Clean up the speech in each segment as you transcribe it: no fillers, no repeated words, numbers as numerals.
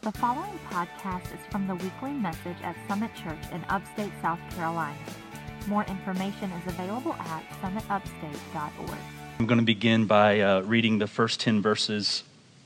The following podcast is from the weekly message at Summit Church in upstate South Carolina. More information is available at summitupstate.org. I'm going to begin by reading the first 10 verses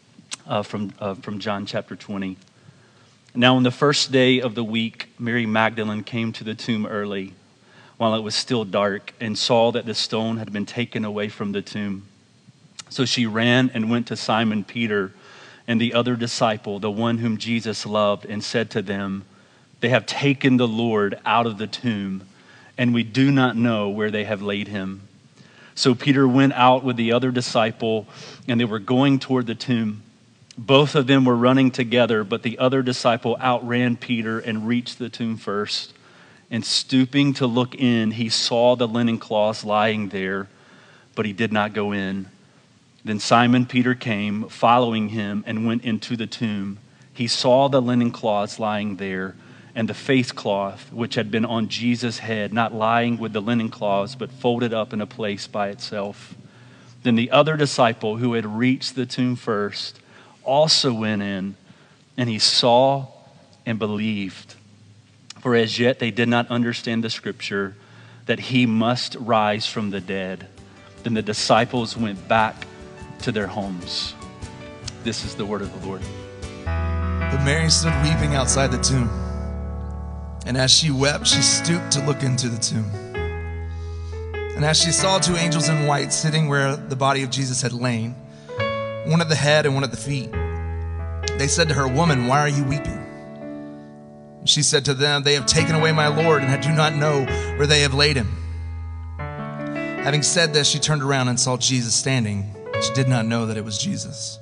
from John chapter 20. Now on the first day of the week, Mary Magdalene came to the tomb early, while it was still dark, and saw that the stone had been taken away from the tomb. So she ran and went to Simon Peter and the other disciple, the one whom Jesus loved, and said to them, "They have taken the Lord out of the tomb, and we do not know where they have laid him." So Peter went out with the other disciple, and they were going toward the tomb. Both of them were running together, but the other disciple outran Peter and reached the tomb first. And stooping to look in, he saw the linen cloths lying there, but he did not go in. Then Simon Peter came, following him, and went into the tomb. He saw the linen cloths lying there, and the face cloth which had been on Jesus' head, not lying with the linen cloths, but folded up in a place by itself. Then the other disciple, who had reached the tomb first, also went in, and he saw and believed. For as yet they did not understand the scripture that he must rise from the dead. Then the disciples went back to their homes. This is the word of the Lord. But Mary stood weeping outside the tomb. And as she wept, she stooped to look into the tomb. And as she saw two angels in white sitting where the body of Jesus had lain, one at the head and one at the feet, they said to her, "Woman, why are you weeping?" And she said to them, "They have taken away my Lord, and I do not know where they have laid him." Having said this, she turned around and saw Jesus standing. She did not know that it was Jesus.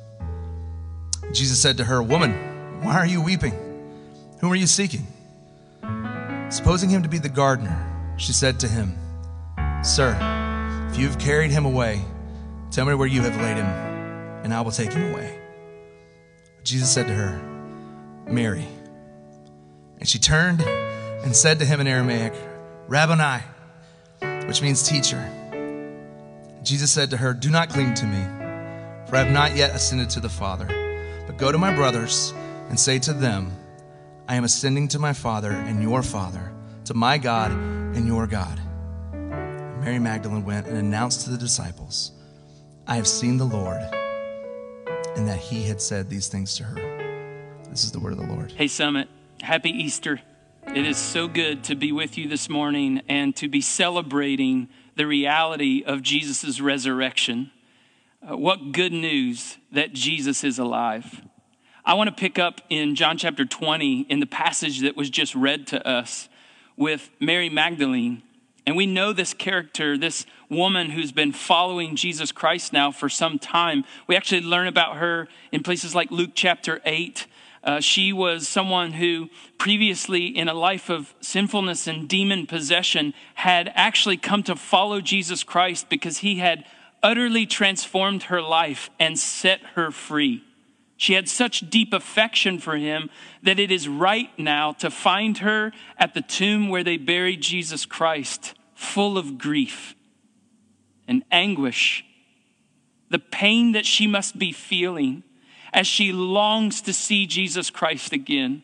Jesus said to her, "Woman, why are you weeping? Whom are you seeking?" Supposing him to be the gardener, she said to him, "Sir, if you have carried him away, tell me where you have laid him, and I will take him away." Jesus said to her, "Mary." And she turned and said to him in Aramaic, "Rabboni," which means teacher. Jesus said to her, "Do not cling to me, for I have not yet ascended to the Father. But go to my brothers and say to them, I am ascending to my Father and your Father, to my God and your God." And Mary Magdalene went and announced to the disciples, "I have seen the Lord," and that he had said these things to her. This is the word of the Lord. Hey, Summit, happy Easter. It is so good to be with you this morning and to be celebrating the reality of Jesus' resurrection. What good news that Jesus is alive. I want to pick up in John chapter 20 in the passage that was just read to us with Mary Magdalene. And we know this character, this woman who's been following Jesus Christ now for some time. We actually learn about her in places like Luke chapter 8. She was someone who previously in a life of sinfulness and demon possession had actually come to follow Jesus Christ because he had utterly transformed her life and set her free. She had such deep affection for him that it is right now to find her at the tomb where they buried Jesus Christ, full of grief and anguish, the pain that she must be feeling as she longs to see Jesus Christ again.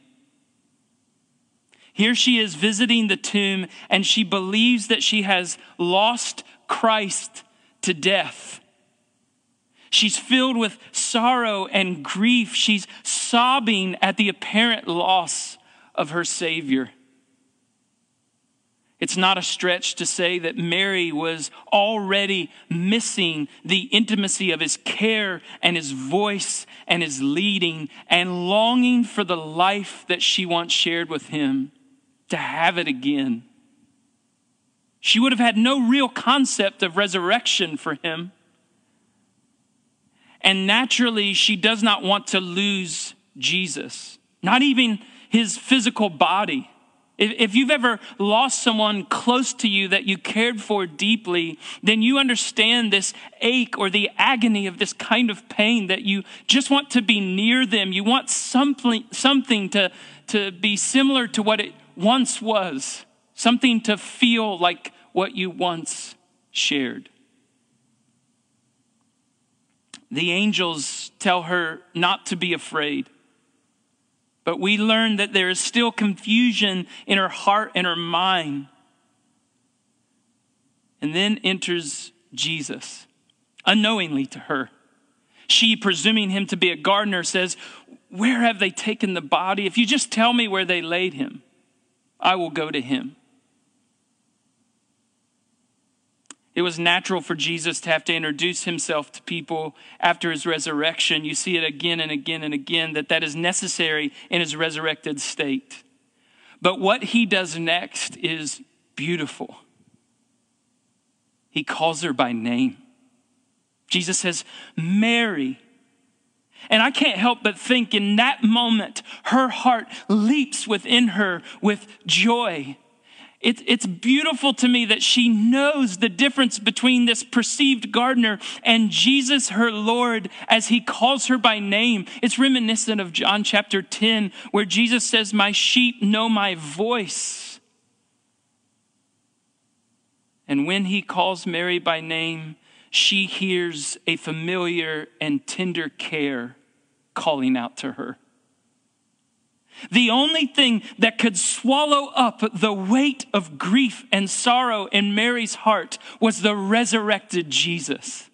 Here she is visiting the tomb, and she believes that she has lost Christ to death. She's filled with sorrow and grief. She's sobbing at the apparent loss of her Savior. It's not a stretch to say that Mary was already missing the intimacy of his care and his voice and his leading, and longing for the life that she once shared with him to have it again. She would have had no real concept of resurrection for him. And naturally, she does not want to lose Jesus, not even his physical body. If you've ever lost someone close to you that you cared for deeply, then you understand this ache or the agony of this kind of pain, that you just want to be near them. You want something to be similar to what it once was, something to feel like what you once shared. The angels tell her not to be afraid. But we learn that there is still confusion in her heart and her mind. And then enters Jesus, unknowingly to her. She, presuming him to be a gardener, says, "Where have they taken the body? If you just tell me where they laid him, I will go to him." It was natural for Jesus to have to introduce himself to people after his resurrection. You see it again and again and again, that is necessary in his resurrected state. But what he does next is beautiful. He calls her by name. Jesus says, "Mary." And I can't help but think in that moment, her heart leaps within her with joy. It's beautiful to me that she knows the difference between this perceived gardener and Jesus, her Lord, as he calls her by name. It's reminiscent of John chapter 10, where Jesus says, "My sheep know my voice." And when he calls Mary by name, she hears a familiar and tender care calling out to her. The only thing that could swallow up the weight of grief and sorrow in Mary's heart was the resurrected Jesus.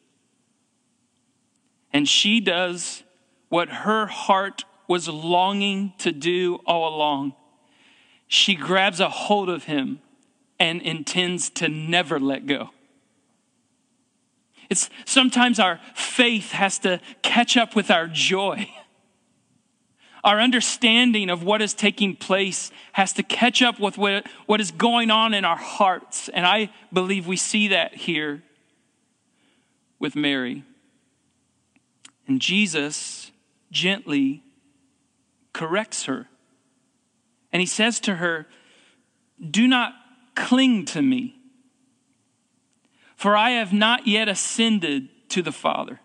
And she does what her heart was longing to do all along. She grabs a hold of him and intends to never let go. It's sometimes our faith has to catch up with our joy. Our understanding of what is taking place has to catch up with what is going on in our hearts. And I believe we see that here with Mary. And Jesus gently corrects her. And he says to her, "Do not cling to me, for I have not yet ascended to the Father."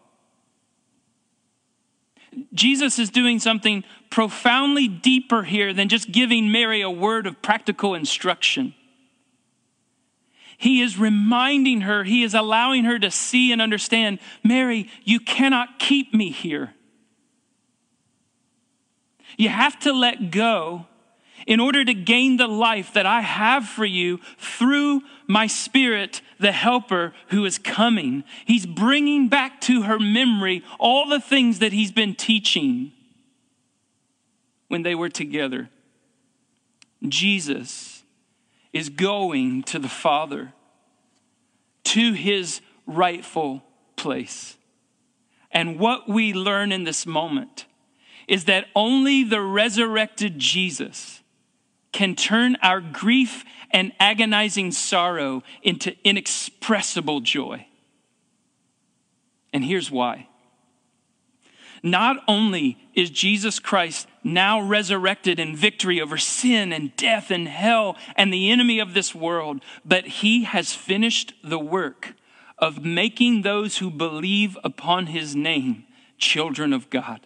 Jesus is doing something profoundly deeper here than just giving Mary a word of practical instruction. He is reminding her, he is allowing her to see and understand, "Mary, you cannot keep me here. You have to let go in order to gain the life that I have for you through my Spirit, the Helper who is coming." He's bringing back to her memory all the things that he's been teaching when they were together. Jesus is going to the Father, to his rightful place. And what we learn in this moment is that only the resurrected Jesus can turn our grief and agonizing sorrow into inexpressible joy. And here's why. Not only is Jesus Christ now resurrected in victory over sin and death and hell and the enemy of this world, but he has finished the work of making those who believe upon his name children of God.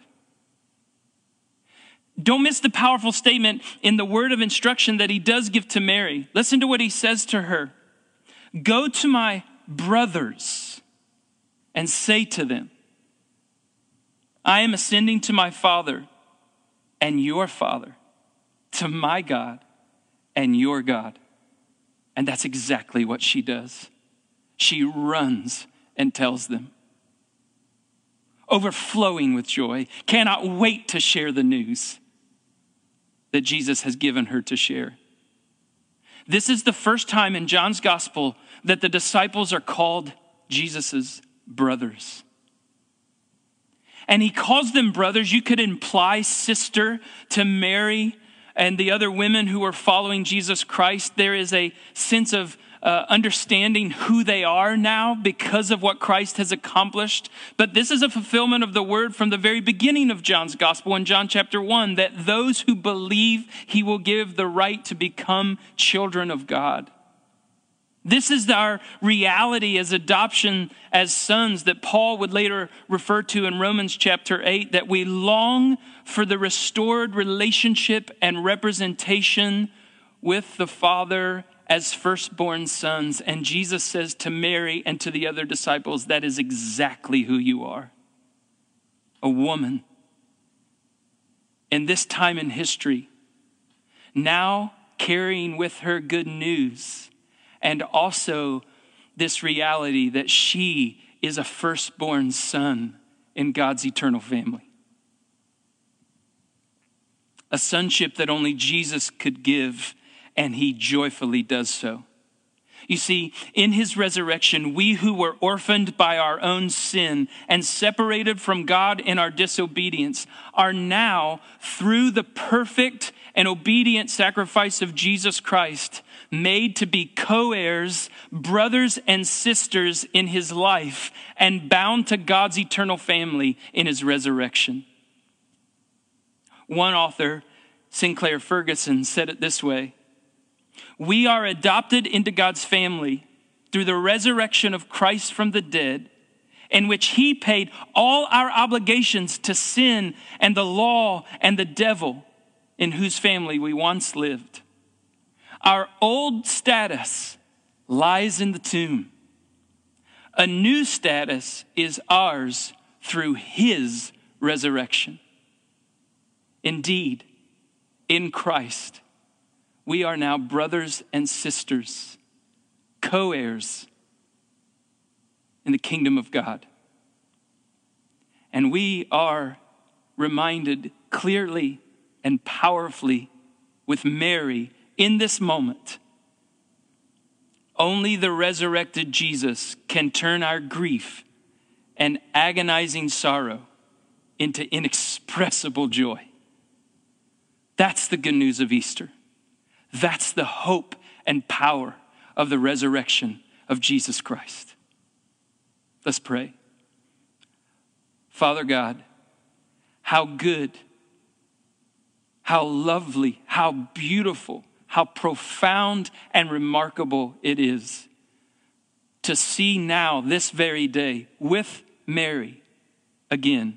Don't miss the powerful statement in the word of instruction that he does give to Mary. Listen to what he says to her. "Go to my brothers and say to them, I am ascending to my Father and your Father, to my God and your God." And that's exactly what she does. She runs and tells them, overflowing with joy, cannot wait to share the news that Jesus has given her to share. This is the first time in John's gospel that the disciples are called Jesus's brothers. And he calls them brothers. You could imply sister to Mary and the other women who are following Jesus Christ. There is a sense of understanding who they are now because of what Christ has accomplished. But this is a fulfillment of the word from the very beginning of John's gospel in John chapter 1, that those who believe he will give the right to become children of God. This is our reality as adoption as sons that Paul would later refer to in Romans chapter 8, that we long for the restored relationship and representation with the Father as firstborn sons. And Jesus says to Mary and to the other disciples, that is exactly who you are. A woman in this time in history, now carrying with her good news and also this reality that she is a firstborn son in God's eternal family. A sonship that only Jesus could give, and he joyfully does so. You see, in his resurrection, we who were orphaned by our own sin and separated from God in our disobedience are now, through the perfect and obedient sacrifice of Jesus Christ, made to be co-heirs, brothers and sisters in his life, and bound to God's eternal family in his resurrection. One author, Sinclair Ferguson, said it this way: "We are adopted into God's family through the resurrection of Christ from the dead, in which he paid all our obligations to sin and the law and the devil, in whose family we once lived. Our old status lies in the tomb. A new status is ours through his resurrection. Indeed, in Christ, we are now brothers and sisters, co-heirs in the kingdom of God. And we are reminded clearly and powerfully with Mary in this moment. Only the resurrected Jesus can turn our grief and agonizing sorrow into inexpressible joy. That's the good news of Easter. That's the hope and power of the resurrection of Jesus Christ. Let's pray. Father God, how good, how lovely, how beautiful, how profound and remarkable it is to see now, this very day, with Mary again,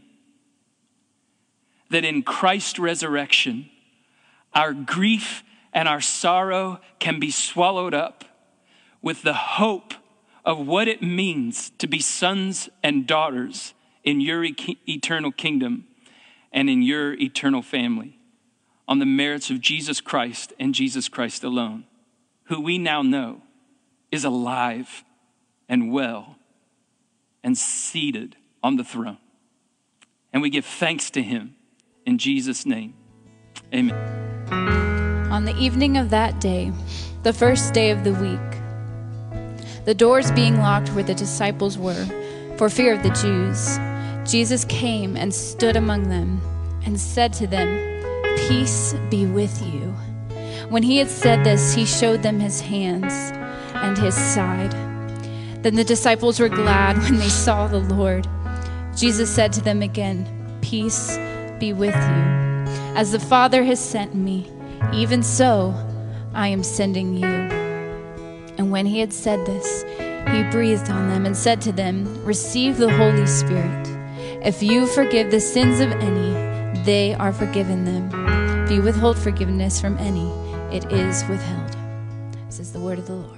that in Christ's resurrection, our grief and our sorrow can be swallowed up with the hope of what it means to be sons and daughters in your eternal kingdom and in your eternal family, on the merits of Jesus Christ and Jesus Christ alone, who we now know is alive and well and seated on the throne. And we give thanks to him in Jesus' name. Amen. On the evening of that day, the first day of the week, the doors being locked where the disciples were, for fear of the Jews, Jesus came and stood among them and said to them, "Peace be with you." When he had said this, he showed them his hands and his side. Then the disciples were glad when they saw the Lord. Jesus said to them again, "Peace be with you. As the Father has sent me, even so I am sending you." And when he had said this, he breathed on them and said to them, "Receive the Holy Spirit. If you forgive the sins of any, they are forgiven them. If you withhold forgiveness from any, it is withheld." This is the word of the Lord.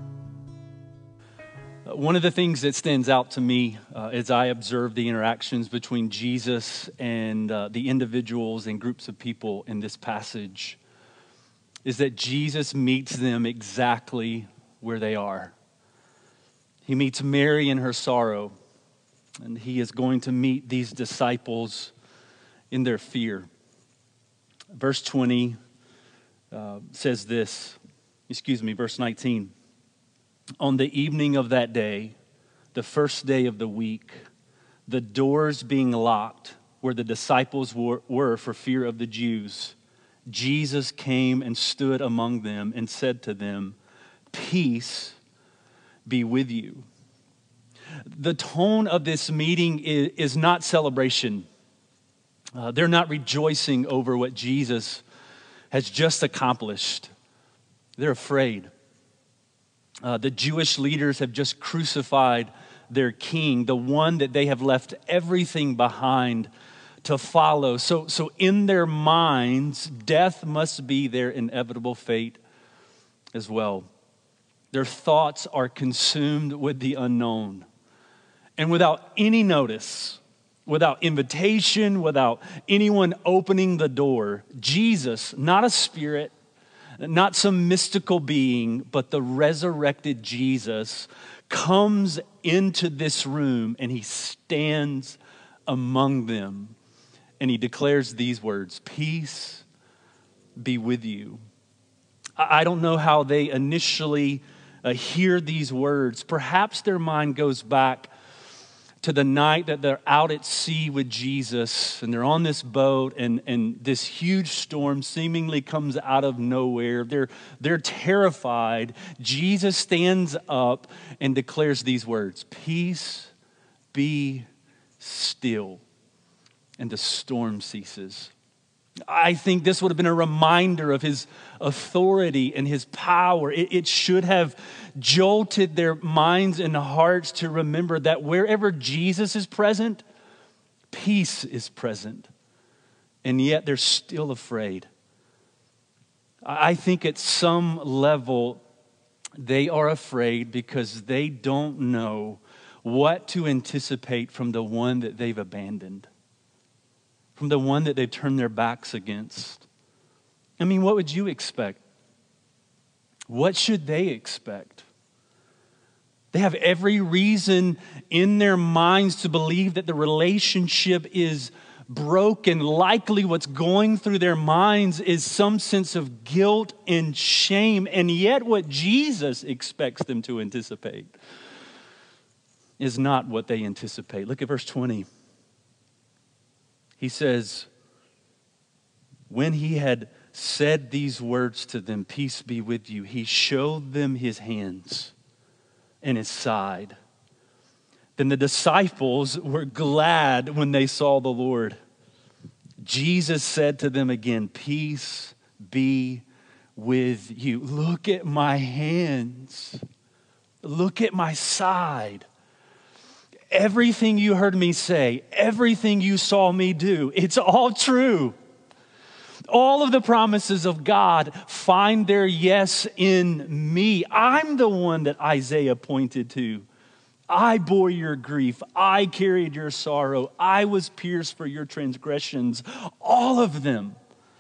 One of the things that stands out to me as I observe the interactions between Jesus and the individuals and groups of people in this passage is that Jesus meets them exactly where they are. He meets Mary in her sorrow, and he is going to meet these disciples in their fear. Verse 20 says this, verse 19. On the evening of that day, the first day of the week, the doors being locked where the disciples were for fear of the Jews, Jesus came and stood among them and said to them, "Peace be with you." The tone of this meeting is not celebration. They're not rejoicing over what Jesus has just accomplished. They're afraid. The Jewish leaders have just crucified their king, the one that they have left everything behind to follow. So in their minds, death must be their inevitable fate as well. Their thoughts are consumed with the unknown. And without any notice, without invitation, without anyone opening the door. Jesus, not a spirit, not some mystical being, but the resurrected Jesus comes into this room and he stands among them and he declares these words, "Peace be with you." I don't know how they initially hear these words. Perhaps their mind goes back to the night that they're out at sea with Jesus and they're on this boat and this huge storm seemingly comes out of nowhere. They're terrified. Jesus stands up and declares these words, "Peace be still." And the storm ceases. I think this would have been a reminder of his authority and his power. It should have jolted their minds and hearts to remember that wherever Jesus is present, peace is present. And yet they're still afraid. I think at some level they are afraid because they don't know what to anticipate from the one that they've abandoned, from the one that they've turned their backs against. I mean, what would you expect? What should they expect? They have every reason in their minds to believe that the relationship is broken. Likely what's going through their minds is some sense of guilt and shame. And yet what Jesus expects them to anticipate is not what they anticipate. Look at verse 20. He says, when he had said these words to them, "Peace be with you," he showed them his hands and his side. Then the disciples were glad when they saw the Lord. Jesus said to them again, "Peace be with you." Look at my hands. Look at my side. Everything you heard me say, everything you saw me do, it's all true. All of the promises of God find their yes in me. I'm the one that Isaiah pointed to. I bore your grief. I carried your sorrow. I was pierced for your transgressions. All of them.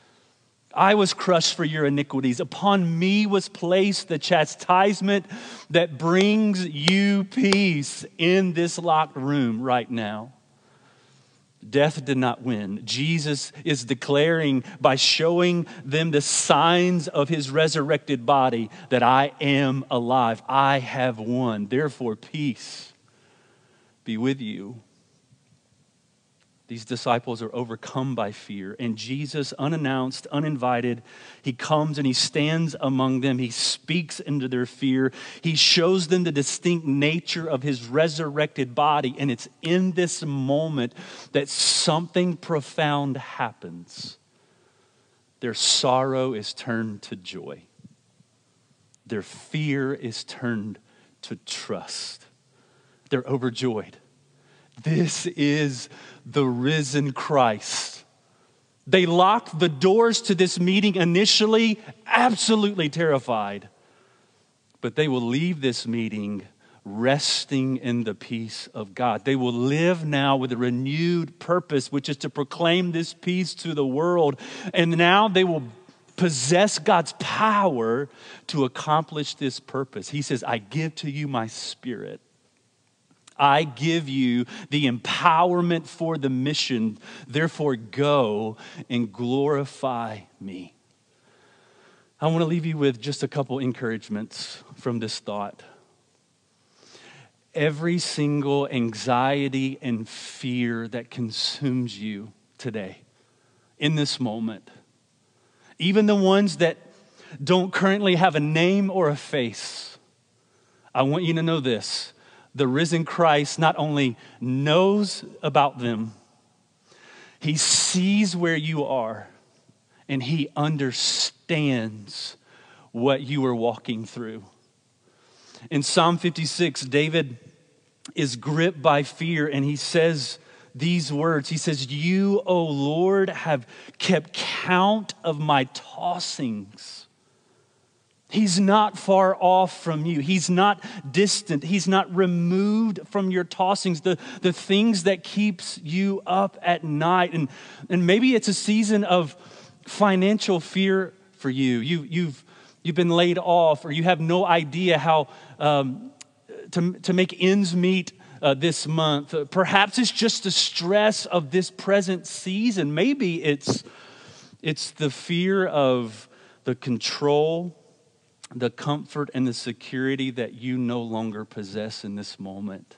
I was crushed for your iniquities. Upon me was placed the chastisement that brings you peace in this locked room right now. Death did not win. Jesus is declaring by showing them the signs of his resurrected body that I am alive. I have won. Therefore, peace be with you. These disciples are overcome by fear, and Jesus, unannounced, uninvited, he comes and he stands among them. He speaks into their fear. He shows them the distinct nature of his resurrected body, and it's in this moment that something profound happens. Their sorrow is turned to joy. Their fear is turned to trust. They're overjoyed. This is the risen Christ. They locked the doors to this meeting initially, absolutely terrified. But they will leave this meeting resting in the peace of God. They will live now with a renewed purpose, which is to proclaim this peace to the world. And now they will possess God's power to accomplish this purpose. He says, "I give to you my spirit. I give you the empowerment for the mission. Therefore, go and glorify me." I want to leave you with just a couple encouragements from this thought. Every single anxiety and fear that consumes you today, in this moment, even the ones that don't currently have a name or a face, I want you to know this. The risen Christ not only knows about them, he sees where you are, and he understands what you are walking through. In Psalm 56, David is gripped by fear, and he says these words. He says, "You, O Lord, have kept count of my tossings. He's not far off from you. He's not distant. He's not removed from your tossings, the things that keeps you up at night. And maybe it's a season of financial fear for you. You've been laid off, or you have no idea how to make ends meet this month. Perhaps it's just the stress of this present season. Maybe it's the fear of the control, the comfort, and the security that you no longer possess in this moment.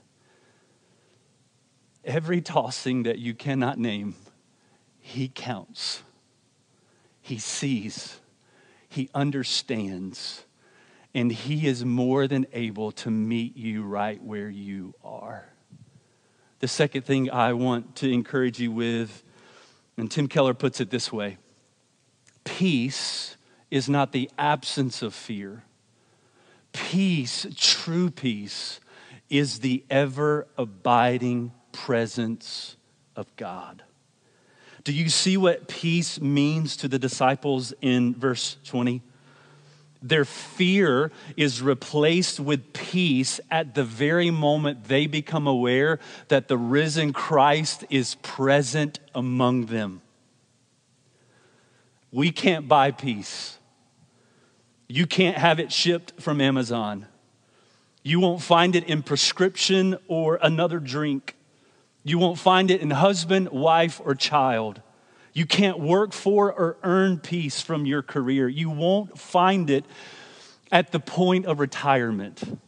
Every tossing that you cannot name, He counts. He sees. He understands. And He is more than able to meet you right where you are. The second thing I want to encourage you with, and Tim Keller puts it this way: peace is not the absence of fear. Peace, true peace, is the ever-abiding presence of God. Do you see what peace means to the disciples in verse 20? Their fear is replaced with peace at the very moment they become aware that the risen Christ is present among them. We can't buy peace. You can't have it shipped from Amazon. You won't find it in prescription or another drink. You won't find it in husband, wife, or child. You can't work for or earn peace from your career. You won't find it at the point of retirement.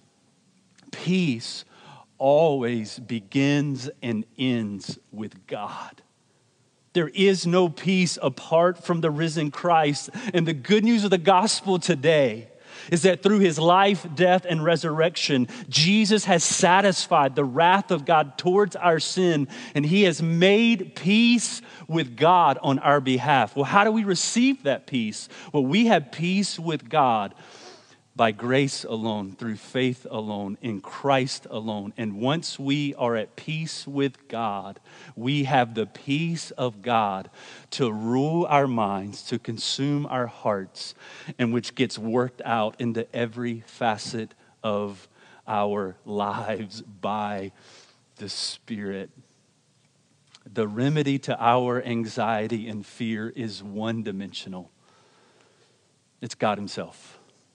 Peace always begins and ends with God. There is no peace apart from the risen Christ. And the good news of the gospel today is that through His life, death, and resurrection, Jesus has satisfied the wrath of God towards our sin, and He has made peace with God on our behalf. Well, how do we receive that peace? Well, we have peace with God by grace alone, through faith alone, in Christ alone. And once we are at peace with God, we have the peace of God to rule our minds, to consume our hearts, and which gets worked out into every facet of our lives by the Spirit. The remedy to our anxiety and fear is one-dimensional. It's God Himself.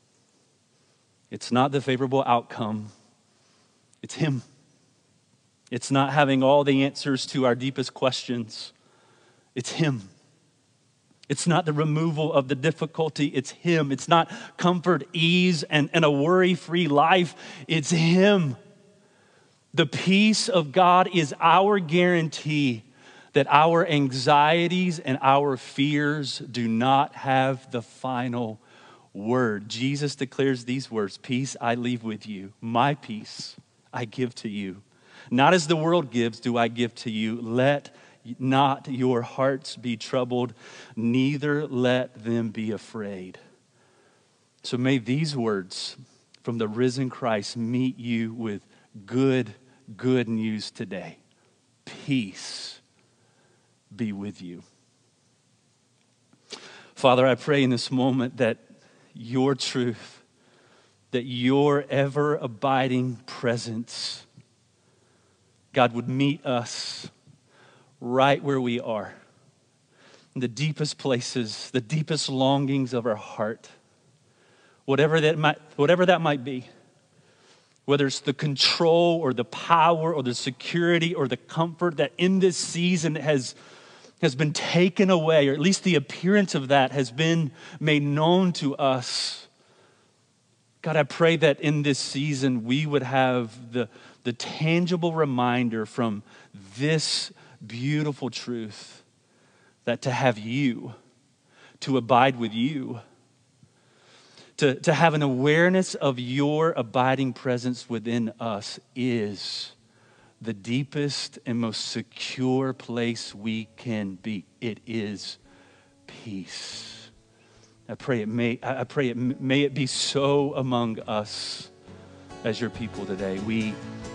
It's not the favorable outcome. It's Him. It's not having all the answers to our deepest questions. It's Him. It's not the removal of the difficulty. It's Him. It's not comfort, ease, and a worry-free life. It's Him. The peace of God is our guarantee that our anxieties and our fears do not have the final word. Jesus declares these words: peace I leave with you, my peace I give to you. Not as the world gives do I give to you. Let not your hearts be troubled, neither let them be afraid. So may these words from the risen Christ meet you with good news today. Peace be with you. Father, I pray in this moment that your truth, that your ever-abiding presence, God, would meet us right where we are, in the deepest places, the deepest longings of our heart, whatever that might be, whether it's the control or the power or the security or the comfort that in this season has been taken away, or at least the appearance of that has been made known to us. God, I pray that in this season we would have the tangible reminder from this beautiful truth that to have you, to abide with you, to have an awareness of your abiding presence within us is the deepest and most secure place we can be. It is peace. I pray it may it be so among us as your people today. We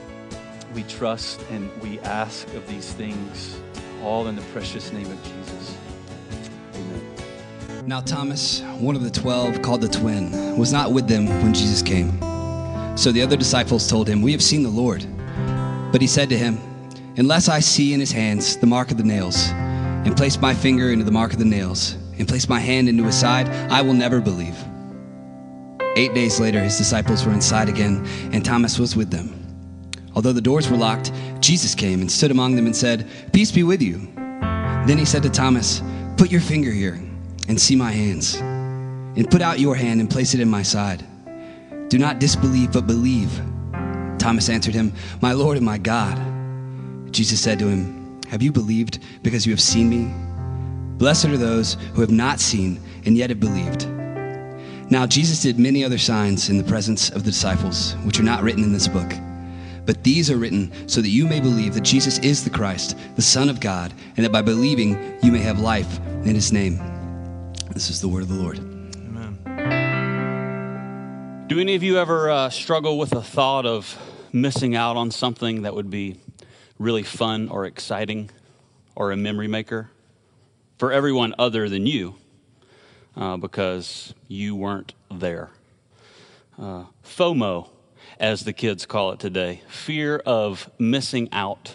trust and we ask of these things all in the precious name of Jesus. Amen. Now Thomas, one of the 12, called the twin, was not with them when Jesus came. So the other disciples told him, "We have seen the Lord." But he said to him, "Unless I see in his hands the mark of the nails, and place my finger into the mark of the nails, and place my hand into his side, I will never believe." 8 days later, his disciples were inside again, and Thomas was with them. Although the doors were locked, Jesus came and stood among them and said, "Peace be with you." Then he said to Thomas, "Put your finger here and see my hands, and put out your hand and place it in my side. Do not disbelieve, but believe." Thomas answered him, "My Lord and my God." Jesus said to him, "Have you believed because you have seen me? Blessed are those who have not seen and yet have believed." Now Jesus did many other signs in the presence of the disciples, which are not written in this book. But these are written so that you may believe that Jesus is the Christ, the Son of God, and that by believing you may have life in his name. This is the word of the Lord. Amen. Do any of you ever struggle with the thought of missing out on something that would be really fun or exciting or a memory maker for everyone other than you because you weren't there? FOMO, as the kids call it today, fear of missing out.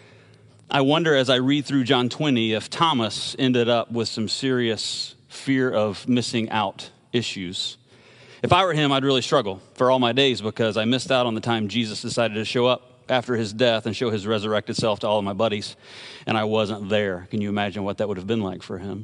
I wonder as I read through John 20 if Thomas ended up with some serious fear of missing out issues. If I were him, I'd really struggle for all my days because I missed out on the time Jesus decided to show up after his death and show his resurrected self to all of my buddies, and I wasn't there. Can you imagine what that would have been like for him?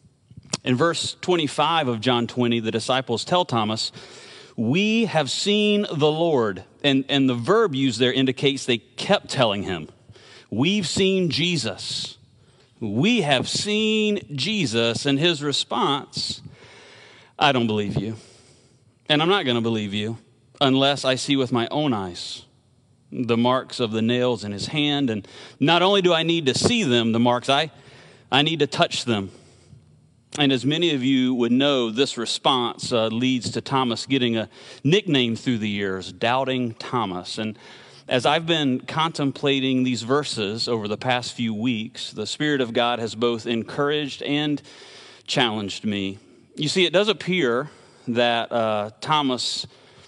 In verse 25 of John 20, the disciples tell Thomas, "We have seen the Lord." And the verb used there indicates they kept telling him, "We've seen Jesus. We have seen Jesus." And his response, "I don't believe you. And I'm not going to believe you unless I see with my own eyes the marks of the nails in his hand. And not only do I need to see them, the marks, I need to touch them." And as many of you would know, this response leads to Thomas getting a nickname through the years, Doubting Thomas. And as I've been contemplating these verses over the past few weeks, the Spirit of God has both encouraged and challenged me. You see, it does appear that Thomas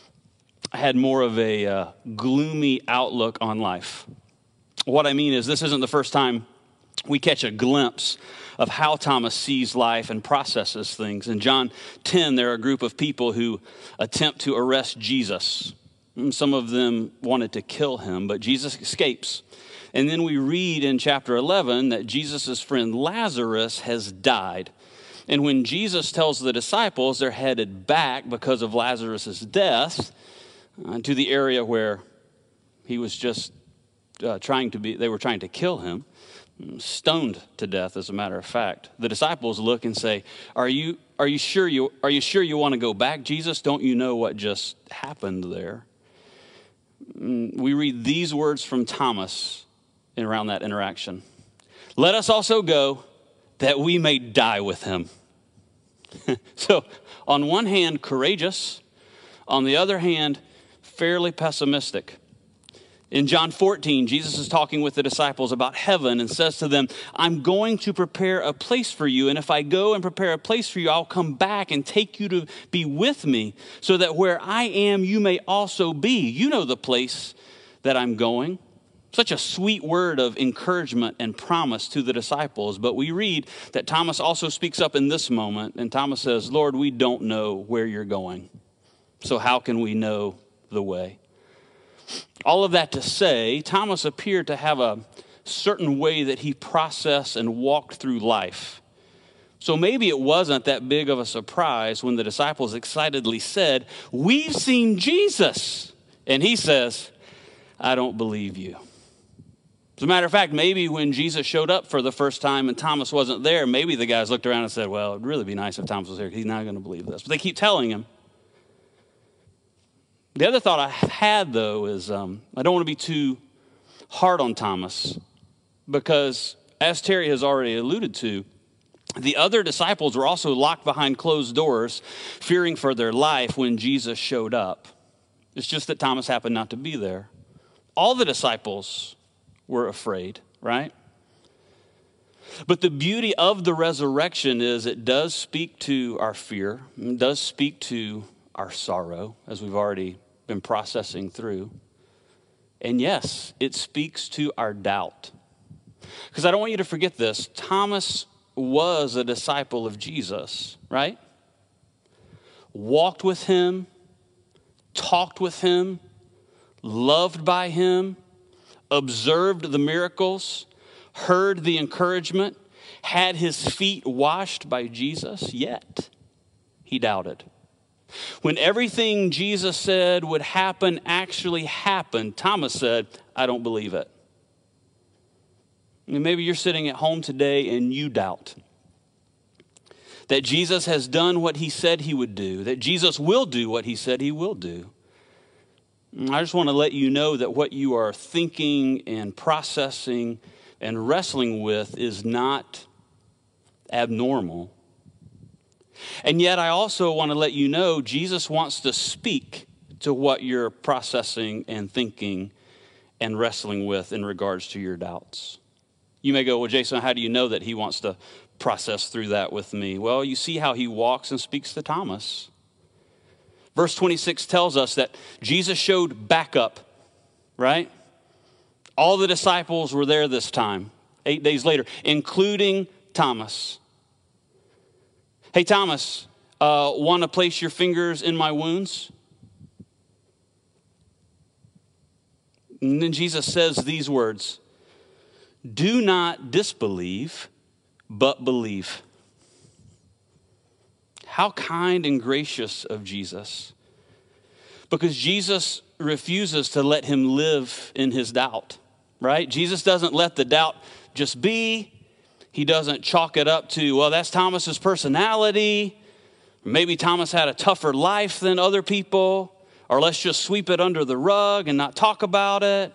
had more of a gloomy outlook on life. What I mean is, this isn't the first time we catch a glimpse of how Thomas sees life and processes things. In John 10, there are a group of people who attempt to arrest Jesus. Some of them wanted to kill him, but Jesus escapes. And then we read in chapter 11 that Jesus' friend Lazarus has died. And when Jesus tells the disciples they're headed back because of Lazarus' death to the area where he was just they were trying to kill him, stoned to death, as a matter of fact, the disciples look and say, Are you sure you want to go back, Jesus? Don't you know what just happened there?" We read these words from Thomas around that interaction. "Let us also go that we may die with him." So on one hand, courageous. On the other hand, fairly pessimistic. In John 14, Jesus is talking with the disciples about heaven and says to them, "I'm going to prepare a place for you. And if I go and prepare a place for you, I'll come back and take you to be with me so that where I am, you may also be." You know the place that I'm going. Such a sweet word of encouragement and promise to the disciples. But we read that Thomas also speaks up in this moment. And Thomas says, "Lord, we don't know where you're going. So how can we know the way?" All of that to say, Thomas appeared to have a certain way that he processed and walked through life. So maybe it wasn't that big of a surprise when the disciples excitedly said, "We've seen Jesus." And he says, "I don't believe you." As a matter of fact, maybe when Jesus showed up for the first time and Thomas wasn't there, maybe the guys looked around and said, "Well, it'd really be nice if Thomas was here. He's not going to believe this." But they keep telling him. The other thought I had, though, is I don't want to be too hard on Thomas because, as Terry has already alluded to, the other disciples were also locked behind closed doors, fearing for their life when Jesus showed up. It's just that Thomas happened not to be there. All the disciples were afraid, right? But the beauty of the resurrection is it does speak to our fear. It does speak to our sorrow, as we've already been processing through. And yes, it speaks to our doubt. Because I don't want you to forget this. Thomas was a disciple of Jesus, right? Walked with him, talked with him, loved by him, observed the miracles, heard the encouragement, had his feet washed by Jesus, yet he doubted. When everything Jesus said would happen actually happened, Thomas said, I don't believe it. And maybe you're sitting at home today and you doubt that Jesus has done what he said he would do, that Jesus will do what he said he will do. I just want to let you know that what you are thinking and processing and wrestling with is not abnormal. And yet I also want to let you know Jesus wants to speak to what you're processing and thinking and wrestling with in regards to your doubts. You may go, well, Jason, how do you know that he wants to process through that with me? Well, you see how he walks and speaks to Thomas. Verse 26 tells us that Jesus showed backup, right? All the disciples were there this time, 8 days later, including Thomas. Hey, Thomas, want to place your fingers in my wounds? And then Jesus says these words, do not disbelieve, but believe. How kind and gracious of Jesus. Because Jesus refuses to let him live in his doubt, right? Jesus doesn't let the doubt just be. He doesn't chalk it up to, well, that's Thomas's personality. Maybe Thomas had a tougher life than other people, or let's just sweep it under the rug and not talk about it.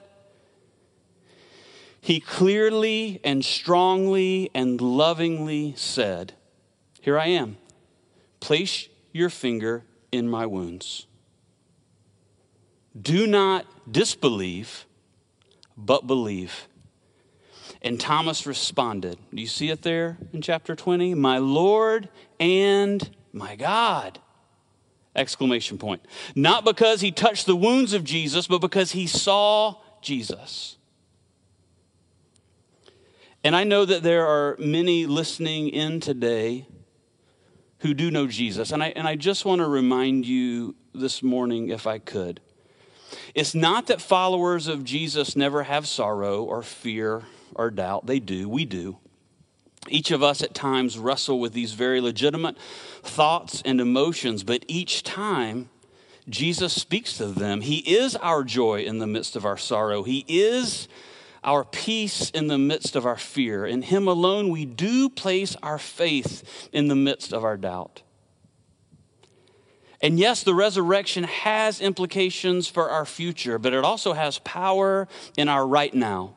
He clearly and strongly and lovingly said, here I am. Place your finger in my wounds. Do not disbelieve, but believe. And Thomas responded. Do you see it there in chapter 20? My Lord and my God! Exclamation point. Not because he touched the wounds of Jesus, but because he saw Jesus. And I know that there are many listening in today who do know Jesus. And I just want to remind you this morning, if I could. It's not that followers of Jesus never have sorrow or fear or doubt. They do. We do. Each of us at times wrestle with these very legitimate thoughts and emotions, but each time Jesus speaks to them. He is our joy in the midst of our sorrow. He is our peace in the midst of our fear. In him alone, we do place our faith in the midst of our doubt. And yes, the resurrection has implications for our future, but it also has power in our right now.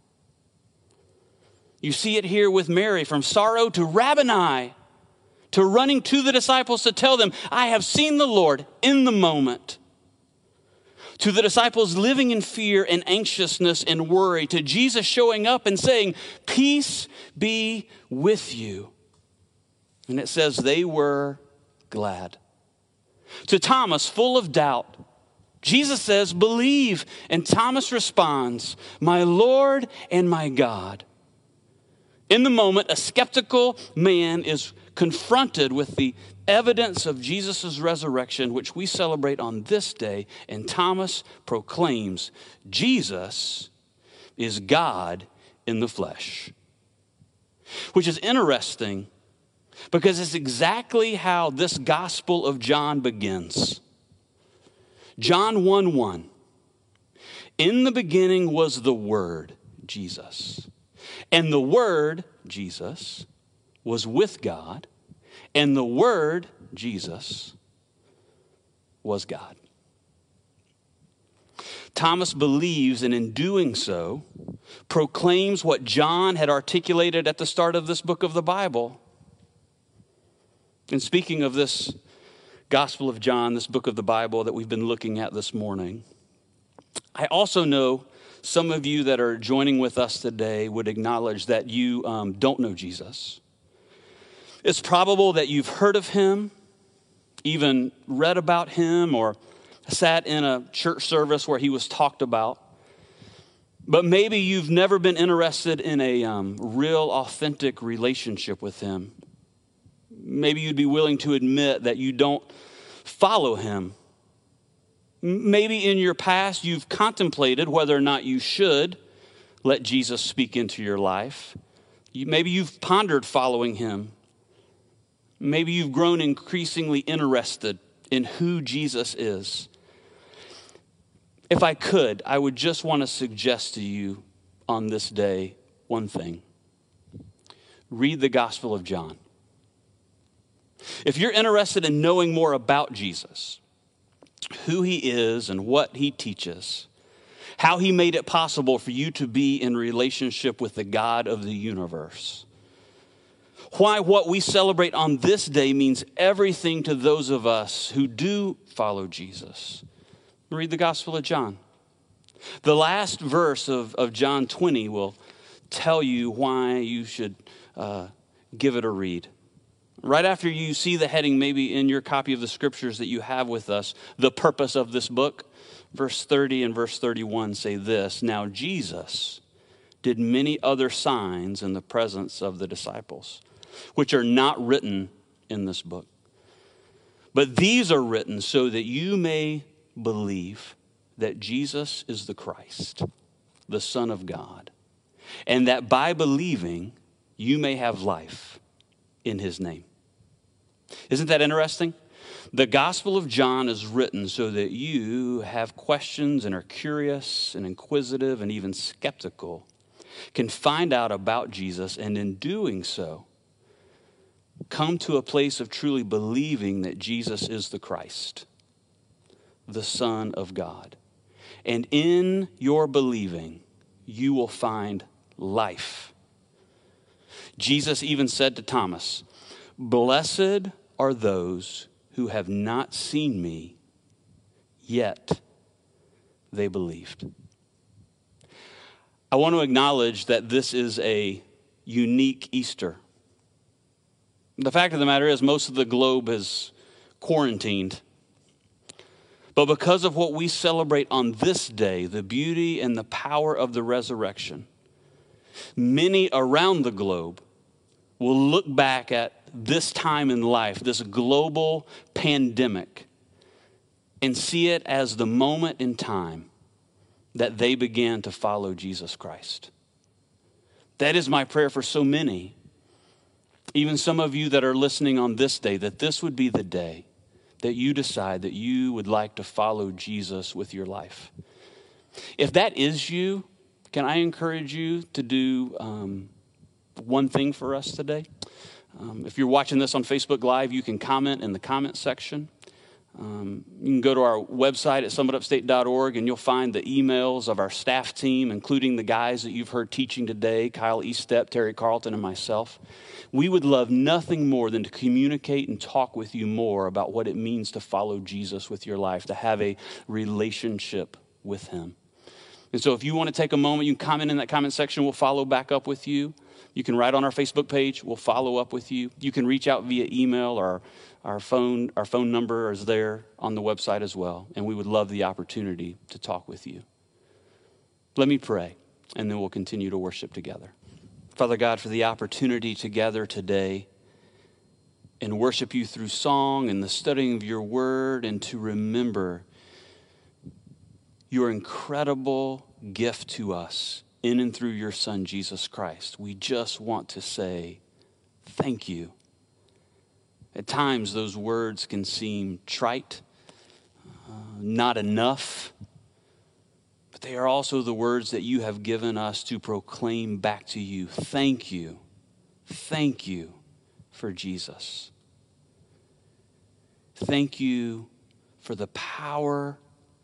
You see it here with Mary, from sorrow to Rabboni, to running to the disciples to tell them, I have seen the Lord in the moment. To the disciples living in fear and anxiousness and worry, to Jesus showing up and saying, peace be with you. And it says they were glad. To Thomas, full of doubt, Jesus says, believe. And Thomas responds, my Lord and my God. In the moment, a skeptical man is confronted with the evidence of Jesus' resurrection, which we celebrate on this day, and Thomas proclaims, Jesus is God in the flesh. Which is interesting, because it's exactly how this Gospel of John begins. John 1:1. In the beginning was the Word, Jesus. And the Word, Jesus, was with God. And the Word, Jesus, was God. Thomas believes, and in doing so, proclaims what John had articulated at the start of this book of the Bible. And speaking of this Gospel of John, this book of the Bible that we've been looking at this morning, I also know some of you that are joining with us today would acknowledge that you don't know Jesus. It's probable that you've heard of him, even read about him, or sat in a church service where he was talked about. But maybe you've never been interested in a real, authentic relationship with him. Maybe you'd be willing to admit that you don't follow him. Maybe in your past you've contemplated whether or not you should let Jesus speak into your life. Maybe you've pondered following him. Maybe you've grown increasingly interested in who Jesus is. If I could, I would just want to suggest to you on this day one thing. Read the Gospel of John. If you're interested in knowing more about Jesus, who he is and what he teaches, how he made it possible for you to be in relationship with the God of the universe, why what we celebrate on this day means everything to those of us who do follow Jesus, read the Gospel of John. The last verse of John 20 will tell you why you should give it a read. Right after you see the heading, maybe in your copy of the scriptures that you have with us, the purpose of this book, verse 30 and verse 31 say this: Now Jesus did many other signs in the presence of the disciples, which are not written in this book. But these are written so that you may believe that Jesus is the Christ, the Son of God, and that by believing you may have life in his name. Isn't that interesting? The Gospel of John is written so that you have questions and are curious and inquisitive and even skeptical, can find out about Jesus, and in doing so, come to a place of truly believing that Jesus is the Christ, the Son of God. And in your believing, you will find life. Jesus even said to Thomas, "Blessed are those who have not seen me, yet they believed." I want to acknowledge that this is a unique Easter. The fact of the matter is, most of the globe is quarantined. But because of what we celebrate on this day, the beauty and the power of the resurrection, many around the globe will look back at this time in life, this global pandemic, and see it as the moment in time that they began to follow Jesus Christ. That is my prayer for so many, even some of you that are listening on this day, that this would be the day that you decide that you would like to follow Jesus with your life. If that is you, can I encourage you to do one thing for us today? If you're watching this on Facebook Live, you can comment in the comment section. You can go to our website at summitupstate.org and you'll find the emails of our staff team, including the guys that you've heard teaching today, Kyle Eastep, Terry Carlton, and myself. We would love nothing more than to communicate and talk with you more about what it means to follow Jesus with your life, to have a relationship with him. And so if you want to take a moment, you can comment in that comment section. We'll follow back up with you. You can write on our Facebook page. We'll follow up with you. You can reach out via email, or our phone number is there on the website as well. And we would love the opportunity to talk with you. Let me pray, and then we'll continue to worship together. Father God, for the opportunity to gather today and worship you through song and the studying of your word, and to remember your incredible gift to us in and through your Son, Jesus Christ. We just want to say thank you. At times, those words can seem trite, not enough, but they are also the words that you have given us to proclaim back to you. Thank you. Thank you for Jesus. Thank you for the power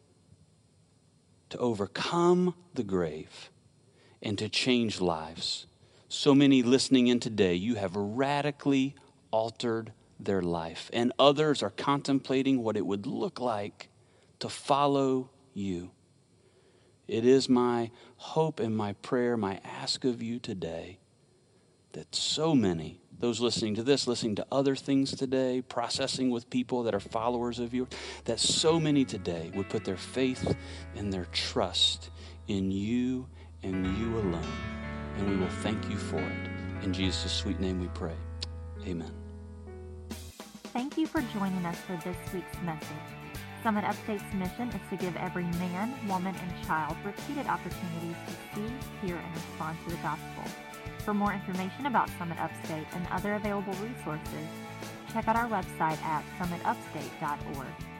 to overcome the grave and to change lives. So many listening in today, you have radically altered their life, and others are contemplating what it would look like to follow you. It is my hope and my prayer, my ask of you today, that so many, those listening to this, listening to other things today, processing with people that are followers of yours, that so many today would put their faith and their trust in you and you alone. And we will thank you for it. In Jesus' sweet name we pray. Amen. Thank you for joining us for this week's message. Summit Upstate's mission is to give every man, woman, and child repeated opportunities to see, hear, and respond to the gospel. For more information about Summit Upstate and other available resources, check out our website at summitupstate.org.